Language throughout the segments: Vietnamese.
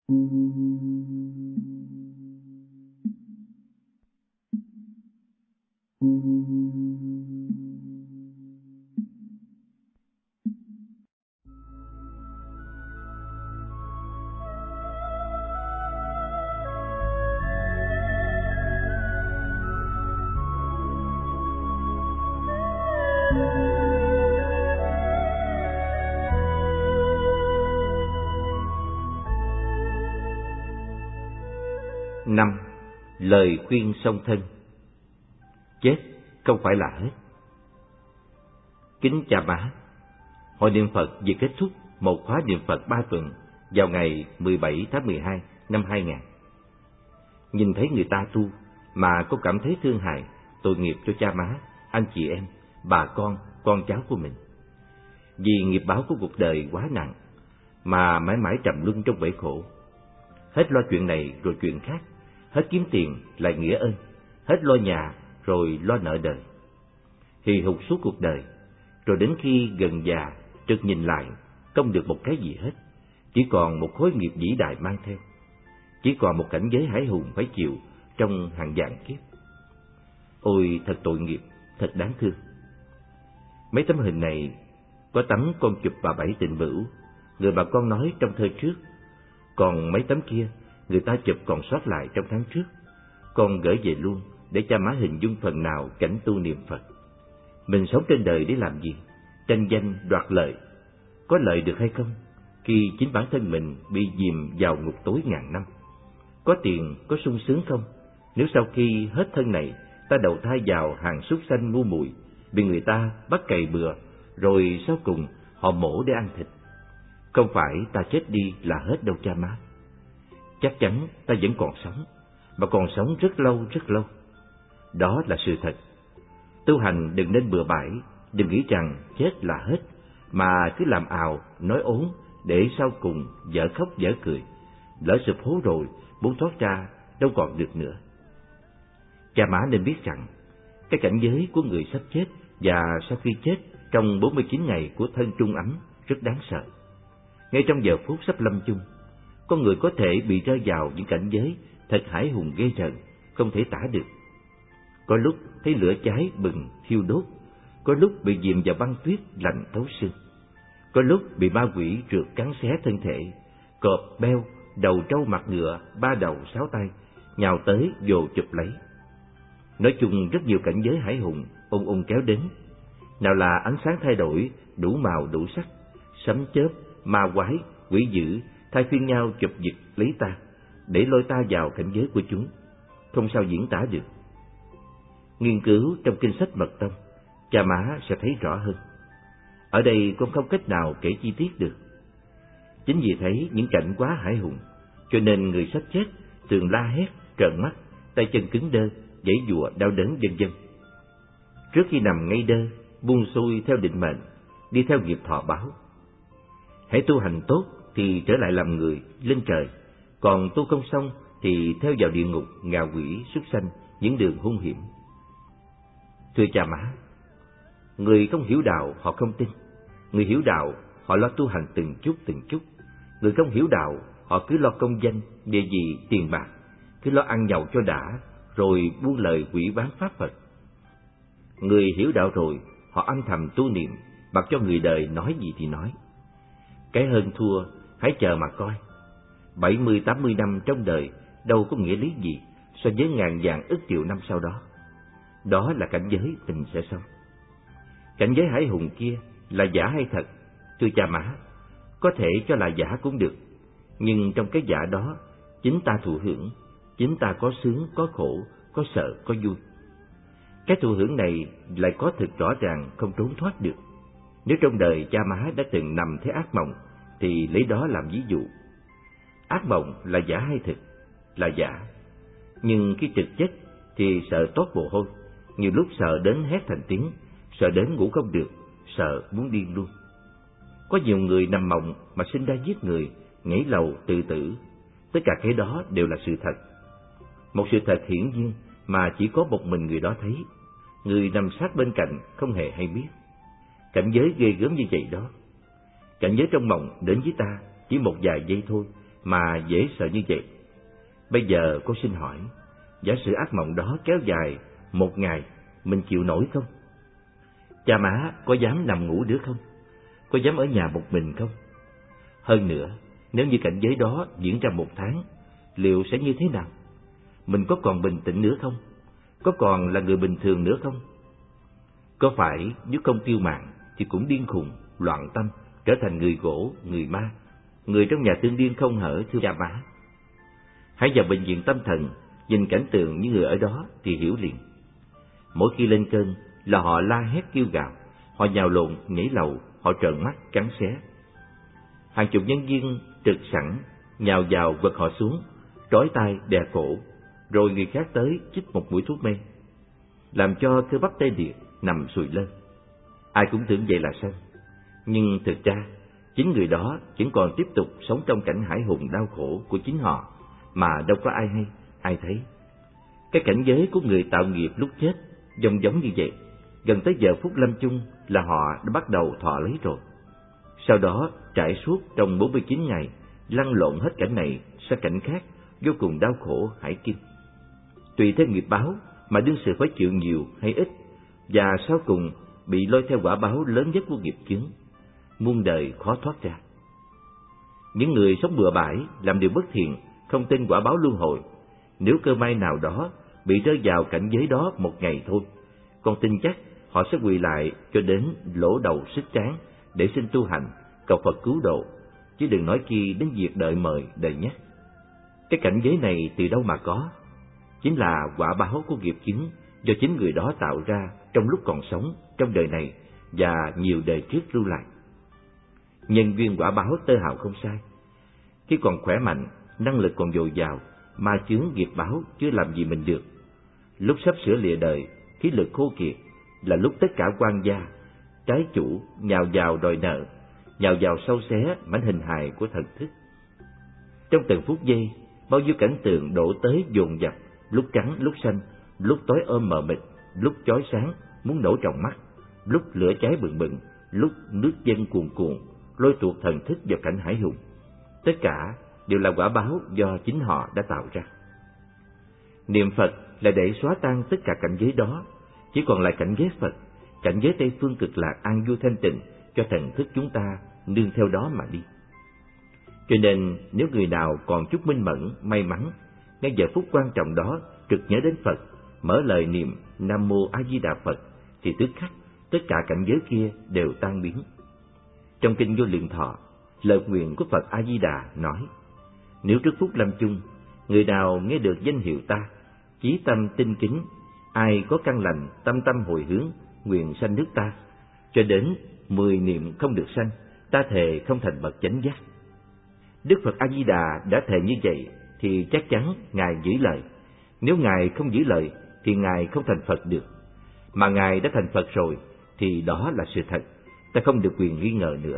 5. Lời khuyên song thân. Chết không phải là hết. Kính cha má, hội niệm Phật vừa kết thúc một khóa niệm Phật 3 tuần vào ngày 17 tháng 12 năm 2000. Nhìn thấy người ta tu mà cô cảm thấy thương hại, tội nghiệp cho cha má, anh chị em, bà con cháu của mình. Vì nghiệp báo của cuộc đời quá nặng mà mãi mãi trầm luân trong bể khổ. Hết lo chuyện này rồi chuyện khác, hết kiếm tiền lại nghĩa ơn, hết lo nhà rồi lo nợ đời. Hì hục suốt cuộc đời, rồi đến khi gần già, chợt nhìn lại, không được một cái gì hết, chỉ còn một khối nghiệp vĩ đại mang theo, chỉ còn một cảnh giới hãi hùng phải chịu trong hàng vạn kiếp. Ôi thật tội nghiệp, thật đáng thương. Mấy tấm hình này, có tấm con chụp bà Bảy Tình Bửu, người bà con nói trong thơ trước, còn mấy tấm kia người ta chụp còn sót lại trong tháng trước. Con gửi về luôn để cha má hình dung phần nào cảnh tu niệm Phật. Mình sống trên đời để làm gì? Tranh danh đoạt lợi. Có lợi được hay không khi chính bản thân mình bị dìm vào ngục tối ngàn năm? Có tiền, có sung sướng không nếu sau khi hết thân này ta đầu thai vào hàng súc sanh ngu muội, bị người ta bắt cày bừa, rồi sau cùng họ mổ để ăn thịt? Không phải ta chết đi là hết đâu cha má. Chắc chắn ta vẫn còn sống, mà còn sống rất lâu rất lâu. Đó là sự thật. Tu hành đừng nên bừa bãi, đừng nghĩ rằng chết là hết, mà cứ làm ào, nói ốn, để sau cùng dở khóc dở cười. Lỡ sụp hố rồi, muốn thoát ra đâu còn được nữa. Cha má nên biết rằng, cái cảnh giới của người sắp chết và sau khi chết trong 49 ngày của thân trung ấm rất đáng sợ. Ngay trong giờ phút sắp lâm chung, con người có thể bị rơi vào những cảnh giới thật hãi hùng ghê rợn, không thể tả được. Có lúc thấy lửa cháy bừng thiêu đốt, có lúc bị dìm vào băng tuyết lạnh thấu xương, có lúc bị ma quỷ rượt cắn xé thân thể, cọp beo, đầu trâu mặt ngựa, 3 đầu 6 tay nhào tới vồ chụp lấy. Nói chung rất nhiều cảnh giới hãi hùng ung kéo đến. Nào là ánh sáng thay đổi đủ màu đủ sắc, sấm chớp, ma quái, quỷ dữ thay phiên nhau chụp giật lấy ta, để lôi ta vào cảnh giới của chúng, không sao diễn tả được. Nghiên cứu trong kinh sách Mật Tông, cha má sẽ thấy rõ hơn. Ở đây con không cách nào kể chi tiết được. Chính vì thấy những cảnh quá hãi hùng, cho nên người sắp chết thường la hét, trợn mắt, tay chân cứng đơ, giãy giụa đau đớn vân vân. Trước khi nằm ngay đơ, buông xuôi theo định mệnh, đi theo nghiệp thọ báo. Hãy tu hành tốt thì trở lại làm người, lên trời, còn tu không xong thì theo vào địa ngục, ngạ quỷ, súc sanh, những đường hung hiểm. Thưa cha má, người không hiểu đạo họ không tin, người hiểu đạo họ lo tu hành từng chút, người không hiểu đạo họ cứ lo công danh, địa vị, tiền bạc, cứ lo ăn nhậu cho đã, rồi buông lời quỷ bán pháp Phật. Người hiểu đạo rồi, họ âm thầm tu niệm, mặc cho người đời nói gì thì nói. Cái hơn thua, hãy chờ mà coi. 70-80 năm trong đời đâu có nghĩa lý gì so với ngàn vạn ức triệu năm sau đó. Đó là cảnh giới mình sẽ sống. Cảnh giới hãi hùng kia là giả hay thật? Thưa cha má, có thể cho là giả cũng được, nhưng trong cái giả đó, chính ta thụ hưởng, chính ta có sướng, có khổ, có sợ, có vui. Cái thụ hưởng này lại có thực rõ ràng, không trốn thoát được. Nếu trong đời cha má đã từng nằm thấy ác mộng, thì lấy đó làm ví dụ. Ác mộng là giả hay thực? Là giả. Nhưng khi thực chất thì sợ toát mồ hôi, nhiều lúc sợ đến hét thành tiếng, sợ đến ngủ không được, sợ muốn điên luôn. Có nhiều người nằm mộng mà sinh ra giết người, nhảy lầu, tự tử. Tất cả cái đó đều là sự thật. Một sự thật hiển nhiên mà chỉ có một mình người đó thấy. Người nằm sát bên cạnh không hề hay biết. Cảnh giới ghê gớm như vậy đó. Cảnh giới trong mộng đến với ta chỉ một vài giây thôi, mà dễ sợ như vậy. Bây giờ con xin hỏi, giả sử ác mộng đó kéo dài 1 ngày, mình chịu nổi không? Cha má có dám nằm ngủ nữa không? Có dám ở nhà một mình không? Hơn nữa, nếu như cảnh giới đó diễn ra 1 tháng, liệu sẽ như thế nào? Mình có còn bình tĩnh nữa không? Có còn là người bình thường nữa không? Có phải nếu không tiêu mạng thì cũng điên khùng, loạn tâm, trở thành người gỗ, người ma, người trong nhà tương điên không hở, thưa cha má? Hãy vào bệnh viện tâm thần, nhìn cảnh tượng những người ở đó thì hiểu liền. Mỗi khi lên cơn là họ la hét kêu gào, họ nhào lộn, nhảy lầu, họ trợn mắt, cắn xé. Hàng chục nhân viên trực sẵn, nhào vào quật họ xuống, trói tay đè cổ, rồi người khác tới chích một mũi thuốc mê, làm cho cơ bắp tê liệt, nằm sùi lơ. Ai cũng tưởng vậy là xong, nhưng thực ra chính người đó vẫn còn tiếp tục sống trong cảnh hãi hùng đau khổ của chính họ, mà đâu có ai hay, ai thấy. Cái cảnh giới của người tạo nghiệp lúc chết giống giống như vậy, gần tới giờ phút lâm chung là họ đã bắt đầu thọ lấy rồi. Sau đó trải suốt trong 49 ngày, lăn lộn hết cảnh này sang cảnh khác, vô cùng đau khổ hải kinh. Tùy theo nghiệp báo mà đương sự phải chịu nhiều hay ít, và sau cùng bị lôi theo quả báo lớn nhất của nghiệp chướng, muôn đời khó thoát ra. Những người sống bừa bãi, làm điều bất thiện, không tin quả báo luân hồi, nếu cơ may nào đó bị rơi vào cảnh giới đó 1 ngày thôi, con tin chắc họ sẽ quỳ lại cho đến lỗ đầu xích trán để xin tu hành, cầu Phật cứu độ, chứ đừng nói chi đến việc đợi mời, đợi nhắc. Cái cảnh giới này từ đâu mà có? Chính là quả báo của nghiệp chướng do chính người đó tạo ra trong lúc còn sống, trong đời này và nhiều đời trước lưu lại. Nhân duyên quả báo tơ hào không sai. Khi còn khỏe mạnh, năng lực còn dồi dào, ma chướng nghiệp báo chưa làm gì mình được. Lúc sắp sửa lìa đời, khí lực khô kiệt, là lúc tất cả quan gia, trái chủ nhào vào đòi nợ, nhào vào sâu xé mảnh hình hài của thần thức. Trong từng phút giây, bao nhiêu cảnh tượng đổ tới dồn dập, lúc trắng lúc xanh, lúc tối ôm mờ mịt, lúc chói sáng muốn nổ trong mắt, lúc lửa cháy bừng bừng, lúc nước dâng cuồn cuộn, lôi tuột thần thức vào cảnh hải hùng. Tất cả đều là quả báo do chính họ đã tạo ra. Niệm Phật là để xóa tan tất cả cảnh giới đó, chỉ còn lại cảnh giới Phật, cảnh giới Tây phương cực lạc an vui thanh tịnh, cho thần thức chúng ta nương theo đó mà đi. Cho nên nếu người nào còn chút minh mẫn, may mắn, ngay giờ phút quan trọng đó trực nhớ đến Phật, mở lời niệm Nam Mô A Di Đà Phật, thì tức khắc tất cả cảnh giới kia đều tan biến. Trong kinh Vô Lượng Thọ, lời nguyện của Phật A Di Đà nói: nếu trước phút lâm chung, người nào nghe được danh hiệu ta, chí tâm tinh kính, ai có căn lành, tâm tâm hồi hướng, nguyện sanh nước ta, cho đến 10 niệm không được sanh, ta thề không thành bậc chánh giác. Đức Phật A Di Đà đã thề như vậy thì chắc chắn Ngài giữ lời. Nếu Ngài không giữ lời thì Ngài không thành Phật được. Mà Ngài đã thành Phật rồi thì đó là sự thật, ta không được quyền nghi ngờ nữa.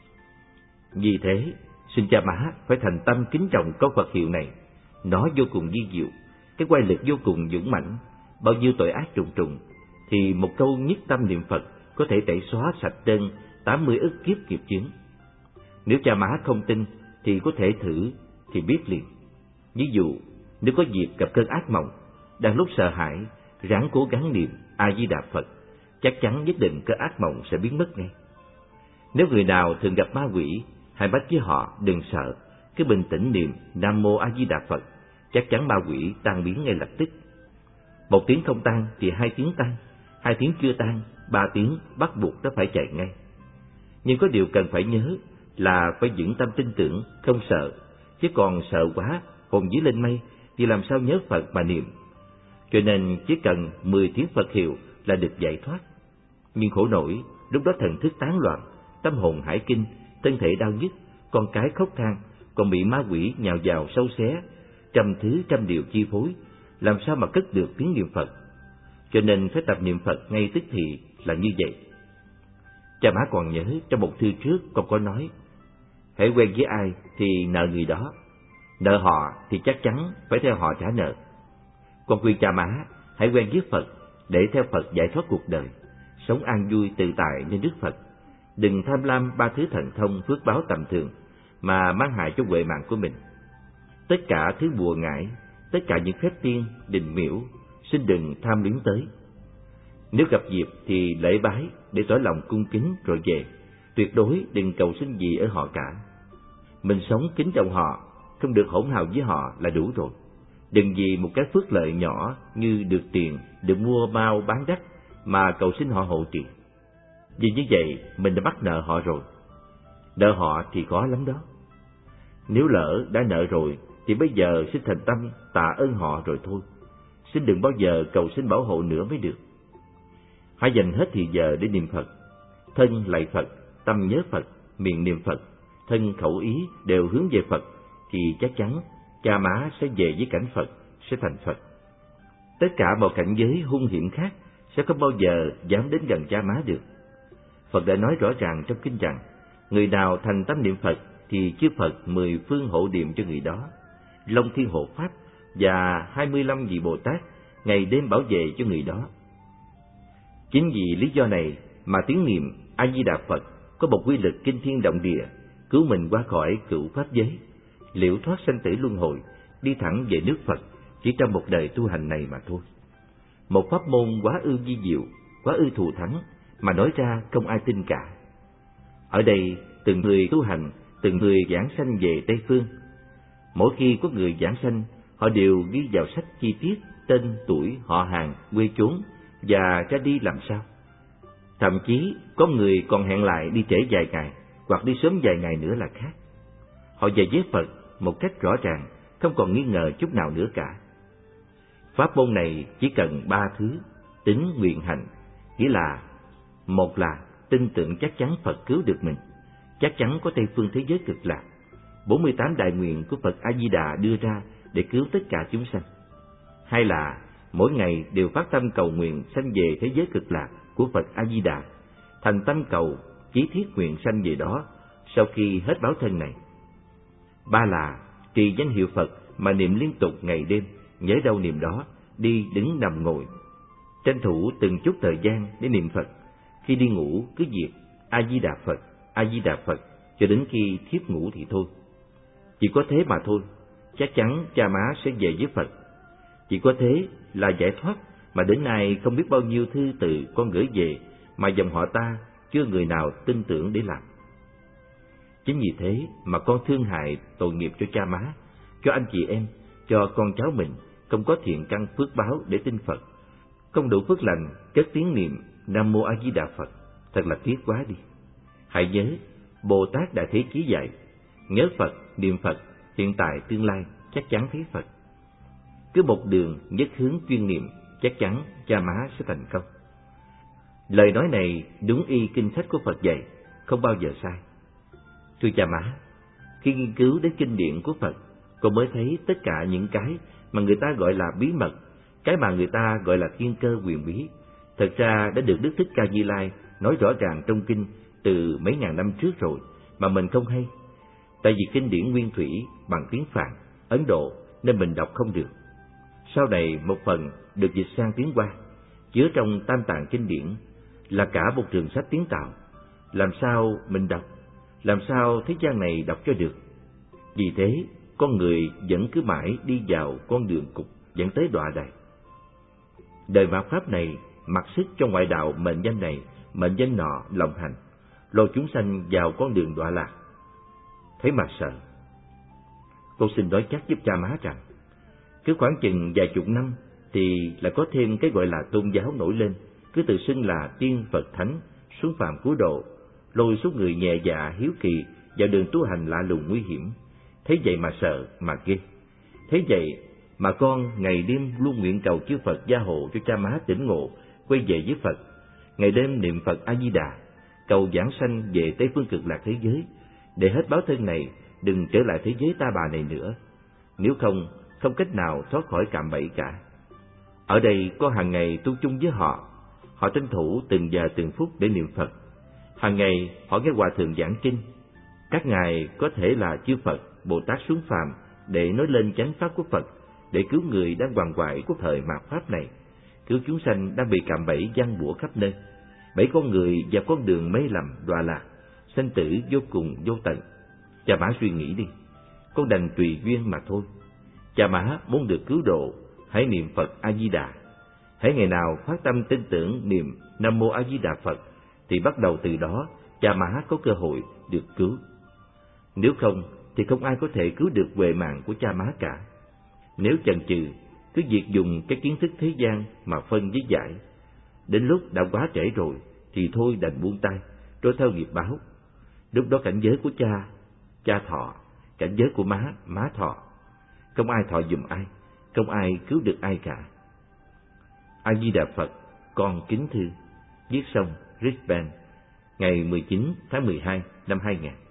Vì thế, xin cha má phải thành tâm kính trọng câu Phật hiệu này. Nó vô cùng vi diệu, cái quay lực vô cùng dũng mãnh, bao nhiêu tội ác trùng trùng, thì một câu nhất tâm niệm Phật có thể tẩy xóa sạch trên 80 ức kiếp nghiệp chướng. Nếu cha má không tin thì có thể thử thì biết liền. Ví dụ, nếu có dịp gặp cơn ác mộng, đang lúc sợ hãi, ráng cố gắng niệm A Di Đà Phật, chắc chắn nhất định cơn ác mộng sẽ biến mất ngay. Nếu người nào thường gặp ma quỷ, hãy bắt với họ đừng sợ, cứ bình tĩnh niệm Nam Mô A Di Đà Phật, chắc chắn ma quỷ tan biến ngay lập tức. 1 tiếng không tan thì 2 tiếng tan, 2 tiếng chưa tan, 3 tiếng bắt buộc nó phải chạy ngay. Nhưng có điều cần phải nhớ là phải vững tâm tin tưởng, không sợ, chứ còn sợ quá, hồn vía lên mây thì làm sao nhớ Phật mà niệm. Cho nên chỉ cần 10 tiếng Phật hiệu là được giải thoát. Nhưng khổ nổi, lúc đó thần thức tán loạn, tâm hồn hải kinh, thân thể đau nhức, con cái khóc than, còn bị ma quỷ nhào vào sâu xé, trăm thứ trăm điều chi phối, làm sao mà cất được tiếng niệm Phật. Cho nên phải tập niệm Phật ngay tức thì là như vậy. Cha má còn nhớ trong một thư trước con có nói: hãy quen với ai thì nợ người đó, nợ họ thì chắc chắn phải theo họ trả nợ. Con khuyên cha má hãy quen với Phật để theo Phật giải thoát cuộc đời, sống an vui tự tại như Đức Phật. Đừng tham lam 3 thứ thần thông phước báo tầm thường mà mang hại cho huệ mạng của mình. Tất cả thứ bùa ngải, tất cả những phép tiên, đình miễu, xin đừng tham luyến tới. Nếu gặp dịp thì lễ bái để tỏ lòng cung kính rồi về, tuyệt đối đừng cầu xin gì ở họ cả. Mình sống kính trọng họ, không được hỗn hào với họ là đủ rồi. Đừng vì một cái phước lợi nhỏ như được tiền, được mua mau bán đắt mà cầu xin họ hộ trì. Vì như vậy mình đã mắc nợ họ rồi. Nợ họ thì khó lắm đó. Nếu lỡ đã nợ rồi thì bây giờ xin thành tâm tạ ơn họ rồi thôi. Xin đừng bao giờ cầu xin bảo hộ nữa mới được. Hãy dành hết thì giờ để niệm Phật. Thân lạy Phật, tâm nhớ Phật, miệng niệm Phật, thân khẩu ý đều hướng về Phật, thì chắc chắn cha má sẽ về với cảnh Phật, sẽ thành Phật. Tất cả mọi cảnh giới hung hiểm khác sẽ không bao giờ dám đến gần cha má được. Phật đã nói rõ ràng trong kinh rằng, người nào thành tâm niệm Phật thì chư Phật 10 phương hộ niệm cho người đó, Long Thiên hộ pháp và 25 vị Bồ Tát ngày đêm bảo vệ cho người đó. Chính vì lý do này mà tiếng niệm A Di Đà Phật có một quy lực kinh thiên động địa, cứu mình qua khỏi cựu pháp giới, liễu thoát sanh tử luân hồi, đi thẳng về nước Phật chỉ trong một đời tu hành này mà thôi. Một pháp môn quá ư vi diệu, quá ư thù thắng mà nói ra không ai tin cả. Ở đây từng người tu hành, từng người giảng sanh về Tây Phương. Mỗi khi có người giảng sanh, họ đều ghi vào sách chi tiết tên, tuổi, họ hàng, quê chốn và ra đi làm sao. Thậm chí có người còn hẹn lại đi trễ vài ngày hoặc đi sớm vài ngày nữa là khác. Họ về với Phật một cách rõ ràng, không còn nghi ngờ chút nào nữa cả. Pháp môn này chỉ cần 3 thứ: tín, nguyện, hành. Nghĩa là, một là tin tưởng chắc chắn Phật cứu được mình, chắc chắn có Tây Phương thế giới cực lạc, 48 đại nguyện của Phật A Di Đà đưa ra để cứu tất cả chúng sanh. Hai là mỗi ngày đều phát tâm cầu nguyện sanh về thế giới cực lạc của Phật A Di Đà, thành tâm cầu chí thiết nguyện sanh về đó sau khi hết báo thân này. Ba là trì danh hiệu Phật mà niệm liên tục ngày đêm, nhớ đâu niệm đó, đi đứng nằm ngồi, tranh thủ từng chút thời gian để niệm Phật. Khi đi ngủ cứ việc A Di Đà Phật, A Di Đà Phật cho đến khi thiếp ngủ thì thôi. Chỉ có thế mà thôi, chắc chắn cha má sẽ về với Phật. Chỉ có thế là giải thoát mà đến nay không biết bao nhiêu thư từ con gửi về mà dòng họ ta chưa người nào tin tưởng để làm. Chính vì thế mà con thương hại tội nghiệp cho cha má, cho anh chị em, cho con cháu mình không có thiện căn phước báo để tin Phật, không đủ phước lành cất tiếng niệm Nam Mô A Di Đà Phật. Thật là tiếc quá đi. Hãy nhớ, Bồ Tát Đại Thế Chí dạy, nhớ Phật, niệm Phật, hiện tại tương lai chắc chắn thấy Phật. Cứ một đường nhất hướng chuyên niệm, chắc chắn cha má sẽ thành công. Lời nói này đúng y kinh sách của Phật dạy, không bao giờ sai. Thưa cha má, khi nghiên cứu đến kinh điển của Phật, con mới thấy tất cả những cái mà người ta gọi là bí mật, cái mà người ta gọi là thiên cơ huyền bí, thật ra đã được Đức Thích Ca Di Lai nói rõ ràng trong kinh từ mấy ngàn năm trước rồi mà mình không hay. Tại vì kinh điển nguyên thủy bằng tiếng Phạn, Ấn Độ nên mình đọc không được. Sau này một phần được dịch sang tiếng Hoa, chứa trong Tam Tạng kinh điển, là cả một trường sách tiếng Tàu. Làm sao mình đọc? Làm sao thế gian này đọc cho được? Vì thế, con người vẫn cứ mãi đi vào con đường cụt dẫn tới đọa đày. Đời mạt Pháp này mặc sức cho ngoại đạo mệnh danh này, mệnh danh nọ lòng hành, lôi chúng sanh vào con đường đọa lạc. Thấy mà sợ. Cô xin nói chắc giúp cha má rằng, cứ khoảng chừng vài chục năm thì là có thêm cái gọi là tôn giáo nổi lên, cứ tự xưng là tiên Phật Thánh, xuống phàm cứu độ, lôi số người nhẹ dạ hiếu kỳ vào đường tu hành lạ lùng nguy hiểm. Thế vậy mà sợ, mà ghê. Thế vậy mà con ngày đêm luôn nguyện cầu chư Phật gia hộ cho cha má tỉnh ngộ, quay về với Phật. Ngày đêm niệm Phật A Di Đà, cầu giảng sanh về Tây Phương Cực Lạc thế giới, để hết báo thân này đừng trở lại thế giới ta bà này nữa. Nếu không, không cách nào thoát khỏi cạm bẫy cả. Ở đây con hàng ngày tu chung với họ, họ tranh thủ từng giờ từng phút để niệm Phật. Hàng ngày họ nghe hòa thượng giảng kinh. Các ngài có thể là chư Phật, Bồ Tát xuống phàm để nói lên chánh pháp của Phật, để cứu người đang quằn quại của thời mạt Pháp này, cứu chúng sanh đang bị cạm bẫy giăng bủa khắp nơi, bẫy con người vào con đường mê lầm đọa lạc, sanh tử vô cùng vô tận. Cha má suy nghĩ đi, con đành tùy duyên mà thôi. Cha má muốn được cứu độ, hãy niệm Phật A Di Đà. Hãy ngày nào phát tâm tin tưởng niệm Nam Mô A Di Đà Phật thì bắt đầu từ đó cha má có cơ hội được cứu. Nếu không thì không ai có thể cứu được huệ mạng của cha má cả. Nếu chần chừ, cứ việc dùng cái kiến thức thế gian mà phân với giải, đến lúc đã quá trễ rồi thì thôi đành buông tay, trôi theo nghiệp báo. Lúc đó cảnh giới của cha thọ, cảnh giới của má thọ. Không ai thọ giùm ai, không ai cứu được ai cả. A Di Đà Phật, con kính thư. Viết xong, Brisbane, ngày 19 tháng 12 năm 2000.